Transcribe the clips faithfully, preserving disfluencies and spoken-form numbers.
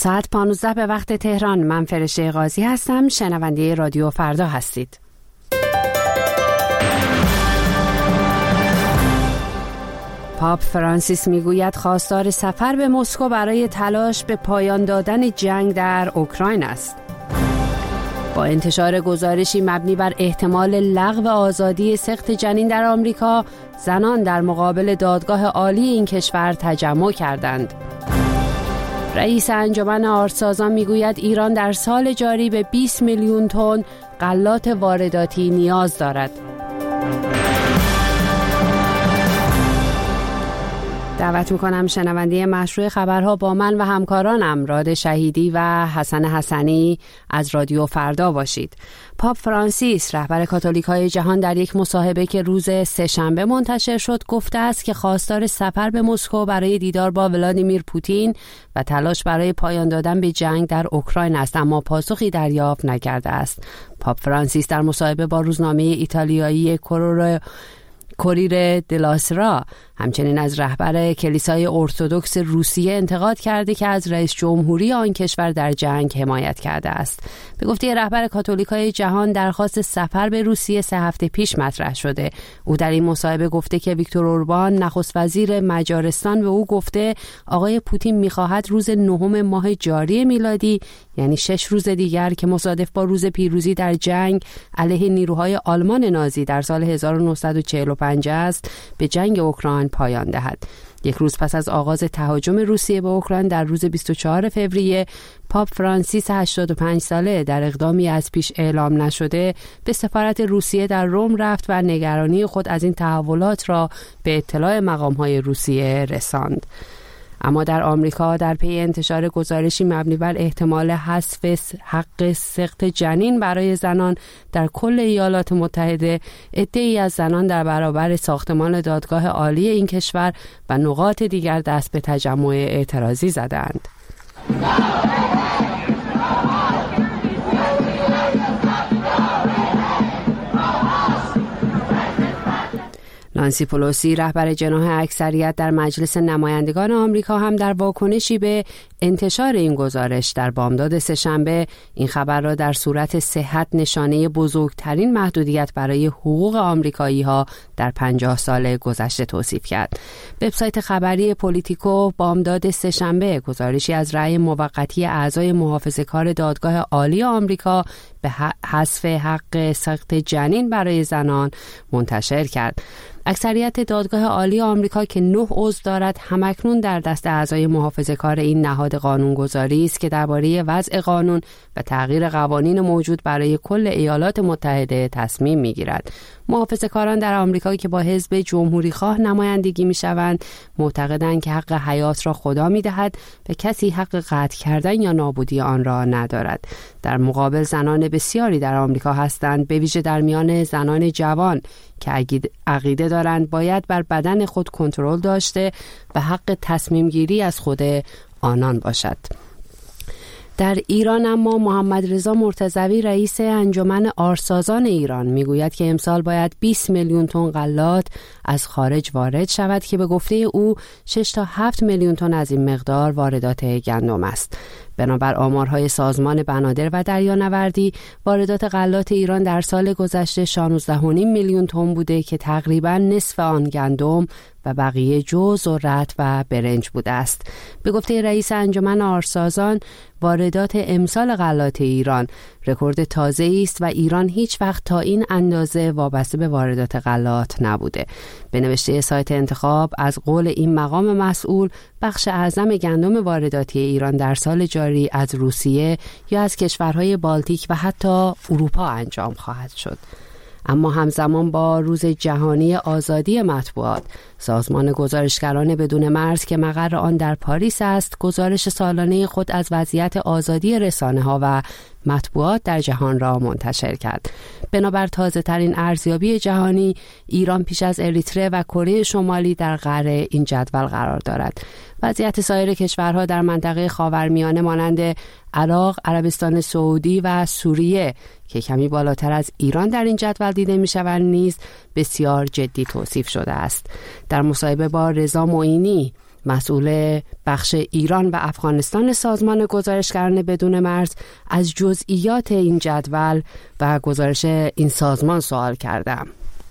ساعت پانزده به وقت تهران. من فرشته قاضی هستم. شنونده رادیو فردا هستید. پاپ فرانسیس میگوید خواستار سفر به مسکو برای تلاش به پایان دادن جنگ در اوکراین است. با انتشار گزارشی مبنی بر احتمال لغو آزادی سقط جنین در آمریکا، زنان در مقابل دادگاه عالی این کشور تجمع کردند. رئیس انجمن آرتسازان میگوید ایران در سال جاری به بیست میلیون تن غلات وارداتی نیاز دارد. دعوت میکنم شنونده مشروع خبرها با من و همکارانم راد شهیدی و حسن حسنی از رادیو فردا باشید. پاپ فرانسیس رهبر کاتولیک‌های جهان در یک مصاحبه که روز سه‌شنبه منتشر شد گفته است که خواستار سفر به مسکو برای دیدار با ولادیمیر پوتین و تلاش برای پایان دادن به جنگ در اوکراین است، اما پاسخی دریافت نکرده است. پاپ فرانسیس در مصاحبه با روزنامه ایتالیایی کورور کوریر دلاسرا همچنین از رهبر کلیسای ارتدوکس روسیه انتقاد کرده که از رئیس جمهوری آن کشور در جنگ حمایت کرده است. به گفته رهبر کاتولیکای جهان درخواست سفر به روسیه سه هفته پیش مطرح شده. او در این مصاحبه گفته که ویکتور اوربان نخست وزیر مجارستان به او گفته آقای پوتین می‌خواهد روز نهم ماه جاری میلادی، یعنی شش روز دیگر که مصادف با روز پیروزی در جنگ علیه نیروهای آلمان نازی در سال هزار و نهصد و چهل و پنج است، به جنگ اوکراین پایان دهد. یک روز پس از آغاز تهاجم روسیه به اوکراین در روز بیست و چهارم فوریه، پاپ فرانسیس هشتاد و پنج ساله در اقدامی از پیش اعلام نشده به سفارت روسیه در روم رفت و نگرانی خود از این تحولات را به اطلاع مقام‌های روسیه رساند. اما در آمریکا در پی انتشار گزارشی مبنی بر احتمال حذف حق سقط جنین برای زنان در کل ایالات متحده، عده‌ای از زنان در برابر ساختمان دادگاه عالی این کشور و نقاط دیگر دست به تجمع اعتراضی زدند. نانسی پلوسی رهبر جناح اکثریت در مجلس نمایندگان آمریکا هم در واکنشی به انتشار این گزارش در بامداد سه‌شنبه این خبر را در صورت صحت نشانه بزرگترین محدودیت برای حقوق آمریکایی‌ها در پنجاه سال گذشته توصیف کرد. وبسایت خبری پولیتیکو بامداد سه‌شنبه گزارشی از رأی موقتی اعضای محافظه‌کار دادگاه عالی آمریکا به حذف حق سقط جنین برای زنان منتشر کرد. اکثریت دادگاه عالی آمریکا که نه عضو دارد همکنون در دست اعضای محافظه‌کار این نهاد قانونگذاری است که درباره وضع قانون و تغییر قوانین موجود برای کل ایالات متحده تصمیم می‌گیرد. محافظه‌کاران در آمریکا که با حزب جمهوری‌خواه نمایندگی می‌شوند معتقدند که حق حیات را خدا می‌دهد و کسی حق قطع کردن یا نابودی آن را ندارد. در مقابل زنان بسیاری در آمریکا هستند، به ویژه در میان زنان جوان که عقیده دارند باید بر بدن خود کنترل داشته و حق تصمیم گیری از خود آنان باشد. در ایران اما محمد رضا مرتضوی رئیس انجمن آرتسازان ایران میگوید که امسال باید بیست میلیون تن غلات از خارج وارد شود که به گفته او شش تا هفت میلیون تن از این مقدار واردات گندم است. بنابر آمارهای سازمان بنادر و دریانوردی واردات غلات ایران در سال گذشته شانزده و نیم میلیون تن بوده که تقریباً نصف آن گندم و بقیه جو، ذرت و برنج بوده است. به گفته رئیس انجمن آرتسازان واردات امسال غلات ایران رکورد تازه‌ای است و ایران هیچ وقت تا این اندازه وابسته به واردات غلات نبوده. به نوشته سایت انتخاب از قول این مقام مسئول بخش اعظم گندم وارداتی ایران در سال جاری از روسیه یا از کشورهای بالتیک و حتی اروپا انجام خواهد شد. اما همزمان با روز جهانی آزادی مطبوعات، سازمان گزارشگران بدون مرز که مقر آن در پاریس است، گزارش سالانه خود از وضعیت آزادی رسانه‌ها و مطبوعات در جهان را منتشر کرد. بنابر تازه ترین ارزیابی جهانی، ایران پیش از اریتره و کره شمالی در قعر این جدول قرار دارد. وضعیت سایر کشورها در منطقه خاورمیانه مانند عراق، عربستان سعودی و سوریه که کمی بالاتر از ایران در این جدول دیده می‌شوند نیز بسیار جدی توصیف شده است. در مصاحبه با رضا معینی مسئول بخش ایران و افغانستان سازمان گزارشگران بدون مرز، از جزئیات این جدول و گزارش این سازمان سوال کردم.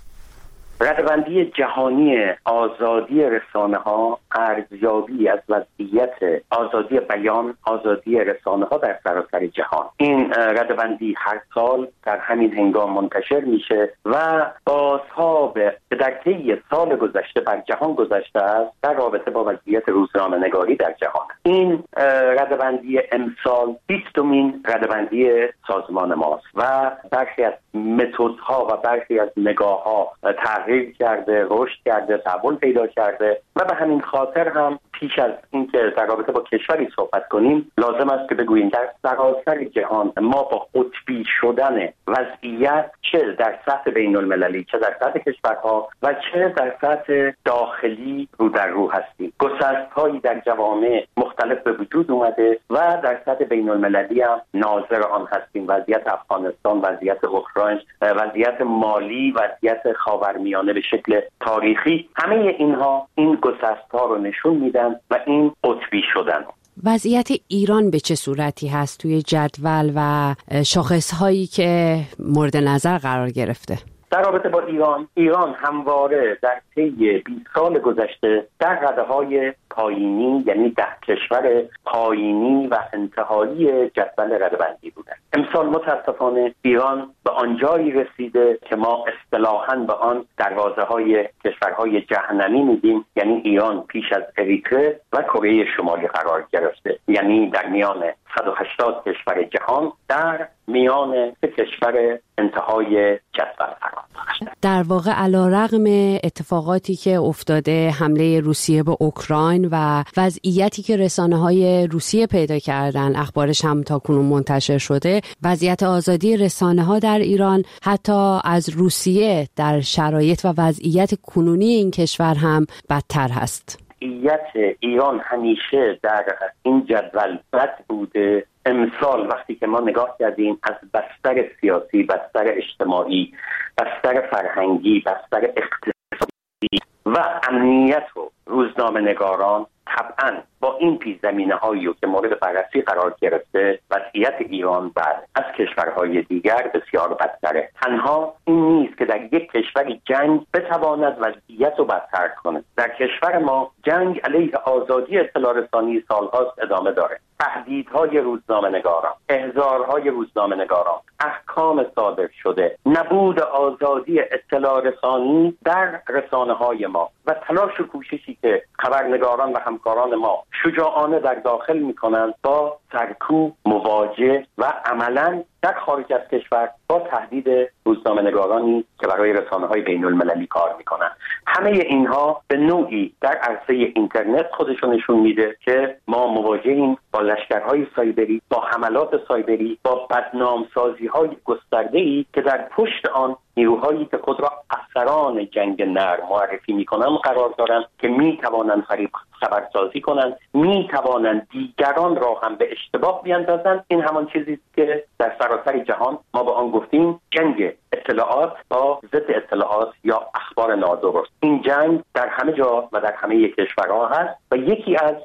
ردبندی جهانی آزادی رسانه‌ها ارزیابی از وضعیت آزادی بیان، آزادی رسانه‌ها در سراسر جهان. این ردبندی هر سال در همین هنگام منتشر میشه و بازها به در طی سال گذشته بر جهان گذشته است در رابطه با وضعیت روزنامه‌نگاری در جهان. این ردبندی امسال بیستمین ردبندی سازمان ماست و برخی از متدها و برخی از نگاه‌ها تغییر کرده، رشد کرده، تحول پیدا کرده و به همین خاطر هم پیش از اینکه در رابطه با کشوری صحبت کنیم لازم است که بگوییم در سراسر جهان ما با قطبی شدن وضعیت چه در سطح بین المللی، چه در سطح کشورها و چه در سطح داخلی رو در رو هستیم. گسست‌هایی در جوامع مختلف به وجود اومده و در سطح بین المللی هم ناظر آن هستیم. وضعیت افغانستان، وضعیت اوکراین، وضعیت مالی، وضعیت خاورمیانه به شکل تاریخی، همه اینها این گسست‌ها رو نشون میدن و این قطبی شدن. وضعیت ایران به چه صورتی هست توی جدول و شاخص‌هایی که مورد نظر قرار گرفته؟ در رابطه با ایران، ایران همواره در طی بیست سال گذشته در رده‌های پایینی، یعنی ده کشور پایینی و انتهایی جدول ردبندی بوده. امسال متاسفانه ایران به آنجایی رسیده که ما اصطلاحاً به آن دروازه‌های کشورهای جهنمی میگیم، یعنی ایران پیش از اریتره و کره شمالی قرار گرفته، یعنی در میان صد و هشتاد کشور جهان در میان سه کشور انتهای جدول قرار داشته. در واقع علیرغم اتفاقاتی که افتاده، حمله روسیه به اوکراین و وضعیتی که رسانه‌های روسیه پیدا کردن، اخبارش هم تاکنون منتشر شده، وضعیت آزادی رسانه‌ها در ایران حتی از روسیه در شرایط و وضعیت کنونی این کشور هم بدتر هست. وضعیت ایران همیشه در این جدول بد بوده. امسال وقتی که ما نگاه کردیم از بستر سیاسی، بستر اجتماعی، بستر فرهنگی، بستر اقتصادی و امنیت و روزنامه نگاران، طبعاً با این پیش زمینه هایی که مورد بررسی قرار گرفته وضعیت ایران بعد از کشورهای دیگر بسیار بدتره. تنها این نیست که در یک کشوری جنگ بتواند وضعیت رو بدتر کنه. در کشور ما جنگ علیه آزادی اطلاع رسانی سالهاست ادامه داره. تهدیدهای روزنامه نگاران، احضارهای روزنامه نگاران، احکام صادر شده، نبود آزادی اطلاع رسانی در رسانه های ما و تلاش و کوششی که خبرنگاران و همکاران ما شجاعانه در داخل میکنند با سرکوب مواجه و عملاً در خارج از کشور با تهدید روزنامه نگارانی که برای رسانه های بین المللی کار میکنن. همه اینها به نوعی در عرصه اینترنت خودشون نشون میده که ما مواجهیم با لشکرهای سایبری، با حملات سایبری، با بدنامسازی های گسترده ای که در پشت آن نیروهایی که خود را افسران جنگ نرم معرفی میکنن قرار دارند که میتوانند فریب خبرسازی کنند، میتوانند دیگران را هم به اشتباه بیاندازند. این همان چیزی که در سراسر جهان ما به آن گفتیم جنگ اطلاعات با ضد اطلاعات یا اخبار نادرست. این جنگ در همه جا و در همه کشورها هست و یکی از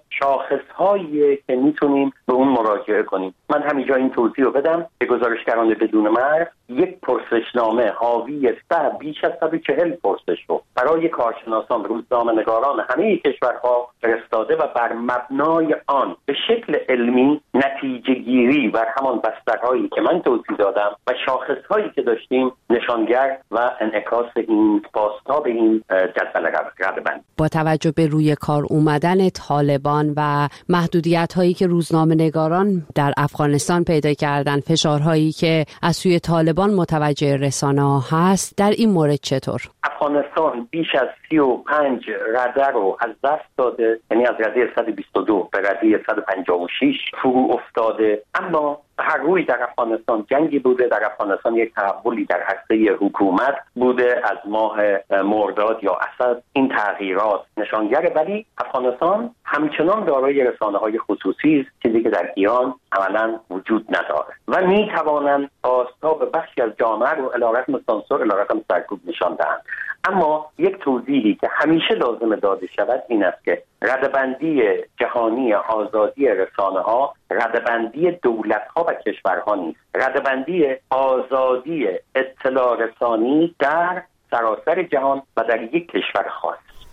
شاخصهایی که میتونیم به اون مراجعه کنیم. من همینجا این توضیح رو بدم که گزارشگران بدون مرز یک پرسشنامه حاوی صد بیش از صد و چهل پرسش رو برای کارشناسان، روزنامه‌نگاران همه کشورها فرستاده و بر مبنای آن به شکل علمی نتیجه گیری بر همان بسترهایی که من توضیح دادم و شاخصهایی که داشتیم نشانگر و انعکاس این بازتاب این جدول ردبندی. با توجه به روی کار اومدن طالبان و محدودیت‌هایی که روزنامه‌نگاران در افغانستان پیدا کردن، فشارهایی که از سوی طالبان متوجه رسانه‌ها هست، در این مورد چطور؟ افغانستان بیش از سی و پنج رده رو از دست داده، یعنی از رده صد و بیست و دو به رده صد و پنجاه و شش فرو افتاده. اما هر روی در افغانستان جنگی بوده، در افغانستان یک تحولی در عرصه حکومت بوده از ماه مرداد یا اسد. این تغییرات نشانگر، ولی افغانستان همچنان دارای رسانه‌های خصوصی است، چیزی که در ایران عملاً وجود نداره و می توانند آستا به بخشی از جامعه رو علی رغم سانسور، علی رغم سرکوب نشان دهند. اما یک توضیحی که همیشه لازم داده شود این است که ردبندی جهانی آزادی رسانه ها ردبندی دولت ها و کشورها نیست، ردبندی آزادی اطلاع رسانی در سراسر جهان و در یک کشور خاص.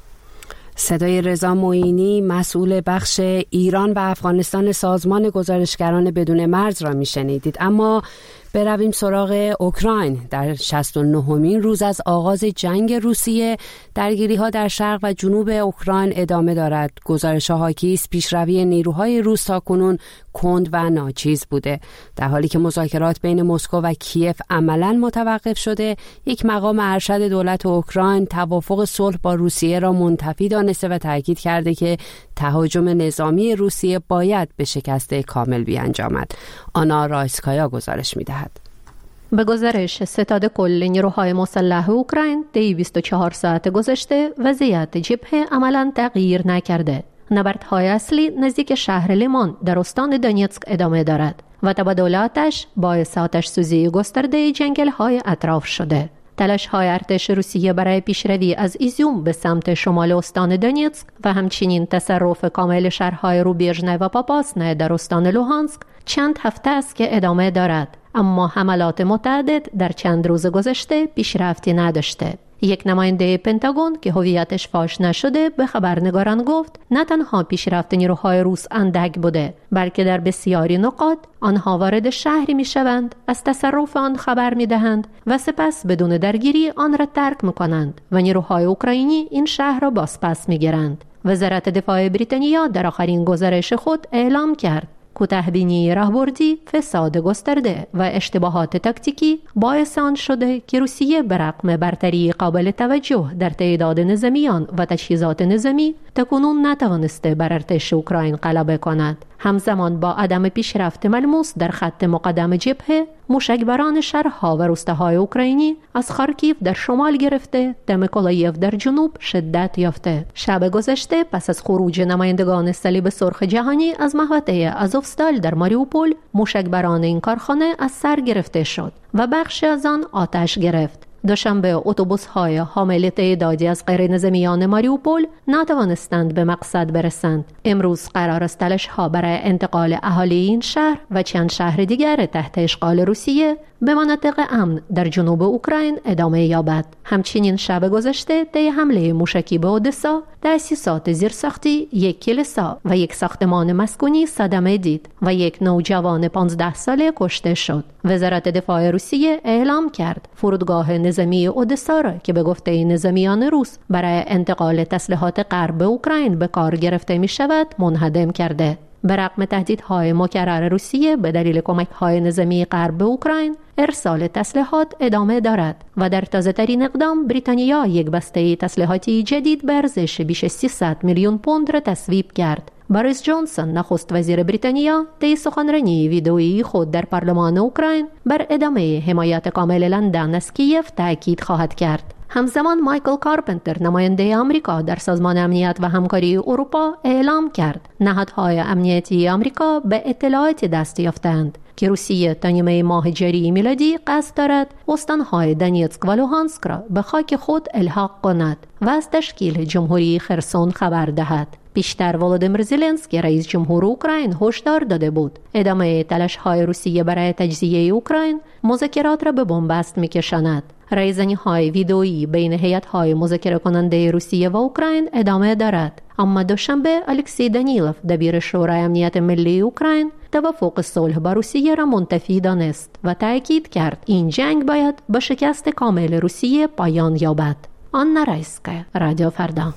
صدای رضا معینی مسئول بخش ایران و افغانستان سازمان گزارشگران بدون مرز را میشنیدید. اما برویم سراغ اوکراین. در شصت و نهمین روز از آغاز جنگ روسیه درگیری‌ها در شرق و جنوب اوکراین ادامه دارد. گزارش‌ها حاکی است پیشروی نیروهای روس تاکنون کند و ناچیز بوده. در حالی که مذاکرات بین مسکو و کیف عملاً متوقف شده، یک مقام ارشد دولت اوکراین توافق صلح با روسیه را منتفی دانسته و تاکید کرده که تهاجم نظامی روسیه باید به شکست کامل بیانجامد. آنا رایسکایا گزارش می‌دهد. به گزارش ستاد کل نیروهای مسلح اوکراین، دویست و چهار ساعت گذشته وضعیت جبهه عملاً تغییر نکرده. نبردهای اصلی نزدیک شهر لیمان در استان دونیتسک ادامه دارد و تبادل آتش باعث آتش سوزی گسترده جنگل‌های اطراف شده. تلاش‌های ارتش روسیه برای پیشروی از ایزیوم به سمت شمال استان دونیتسک و همچنین تصرف کامل شهرهای روبیژنه و پاپاسنه در استان لوهانسک چند هفته است که ادامه دارد، اما حملات متعدد در چند روز گذشته پیشرفتی نداشته. یک نماینده پنتاگون که هویتش فاش نشده به خبرنگاران گفت نه تنها پیشرفت نیروهای روس اندک بوده، بلکه در بسیاری نقاط آنها وارد شهری می شوند، از تصرف آن خبر می دهند و سپس بدون درگیری آن را ترک می کنند و نیروهای اوکراینی این شهر را بازپس می گیرند. وزارت دفاع بریتانیا در آخرین گزارش خود اعلام کرد کوتاه‌بینی راهبردی، فساد گسترده و اشتباهات تاکتیکی باعث آن شده که روسیه به رغم برتری قابل توجه در تعداد نظامیان و تجهیزات نظامی تاکنون نتوانسته بر ارتش اوکراین غلبه کند. همزمان با عدم پیشرفت ملموس در خط مقدم جبهه، موشکبران شهرها و روستاهای اوکراینی از خارکیف در شمال گرفته تا میکولایف در جنوب شدت یافته. شب گذشته پس از خروج نمایندگان صلیب سرخ جهانی از محوطه آزوفستال در ماریوپول، موشکبران این کارخانه از سر گرفته شد و بخشی از آن آتش گرفت. دوشنبه اتوبوس‌های حامل تعدادی از غیر نظامیان ماریوپول نتوانستند به مقصد برسند. امروز قرار است تلاش‌ها برای انتقال اهالی این شهر و چند شهر دیگر تحت اشغال روسیه به مناطق امن در جنوب اوکراین ادامه یابد. همچنین شب گذشته طی حمله موشکی به اودسا، تأسیسات زیرساختی، یک کلیسا و یک ساختمان مسکونی صدمه دید و یک نوجوان پانزده ساله کشته شد. وزارت دفاع روسیه اعلام کرد فرودگاه نظامی اودسا را که به گفته نظامیان روس برای انتقال تسلیحات غرب به اوکراین به کار گرفته می شود منهدم کرده. برغم تهدیدهای مکرر روسیه به دلیل کمک‌های نظامی غرب به اوکراین، ارسال تسلیحات ادامه دارد و در تازه‌ترین اقدام بریتانیا یک بسته تسلیحاتی جدید به ارزش بیش از سیصد میلیون پوند را تصویب کرد. باریس جانسون نخست وزیر بریتانیا طی سخنرانی ویدئویی خود در پارلمان اوکراین بر ادامه حمایت کامل لندن از کیف تاکید خواهد کرد. همزمان مایکل کارپنتر نماینده آمریکا در سازمان امنیت و همکاری اروپا اعلام کرد نهادهای امنیتی آمریکا به اطلاعات دست یافتند که روسیه تا نیمه ماه جاری میلادی قصد دارد استانهای دونیتسک و لوهانسک را به خاک خود الحاق کند و از تشکیل جمهوری خرسون خبر دهد. پیشتر ولودیمیر زلنسکی رئیس جمهور اوکراین هشدار داده بود ادامه تلاش‌های روسیه برای تجزیه اوکراین مذاکرات را به بنبست می‌کشاند. رایزنی‌های ویدئویی بین هیئت‌های مذاکره کننده روسیه و اوکراین ادامه دارد، اما دوشنبه الکسی دانیلوف دبیر شورای امنیت ملی اوکراین توافق صلح با روسیه را منتفی دانست و تاکید کرد این جنگ باید با شکست کامل روسیه پایان یابد. آنا رایسکا، رادیو فردا.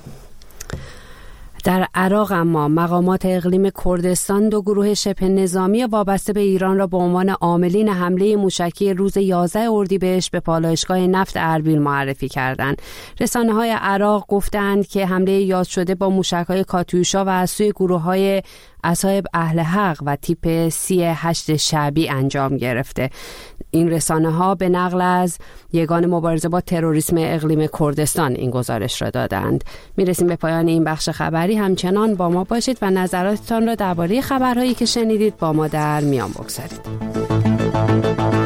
در عراق اما مقامات اقلیم کردستان دو گروه شبه نظامی وابسته به ایران را به عنوان عاملین حمله موشکی روز یازده اردیبهشت به پالایشگاه نفت اربیل معرفی کردند. رسانه‌های عراق گفتند که حمله یاد شده با موشک‌های کاتیوشا و از سوی گروه‌های اصحاب اهل حق و تیپ سی هشت شعبی انجام گرفته. این رسانه ها به نقل از یگان مبارزه با تروریسم اقلیم کردستان این گزارش را دادند. میرسیم به پایان این بخش خبری. همچنان با ما باشید و نظراتتان را درباره خبرهایی که شنیدید با ما در میان بگذارید.